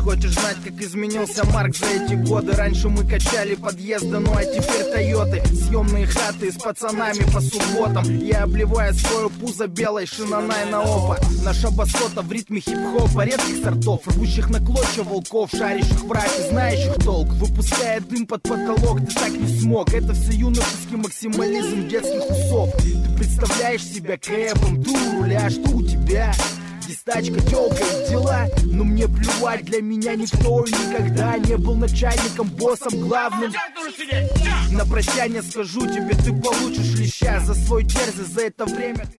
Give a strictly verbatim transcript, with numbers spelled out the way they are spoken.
Хочешь знать, как изменился Марк за эти годы? Раньше мы качали подъезды, ну а теперь Тойоты. Съемные хаты с пацанами по субботам. Я обливаю свое пузо белой шинонай на опа. Наша басота в ритме хип-хопа редких сортов, рвущих на клочья волков, шарящих в рапе, знающих толк. Выпуская дым под потолок, ты так не смог. Это все юношеский максимализм детских усов. Ты представляешь себя крэпом, ты у руля, что у тебя? Дистачка, тёлка и дела. Но мне плевать, для меня никто и никогда не был начальником, боссом, главным. На прощание скажу тебе, ты получишь леща за свой дерзость, за это время.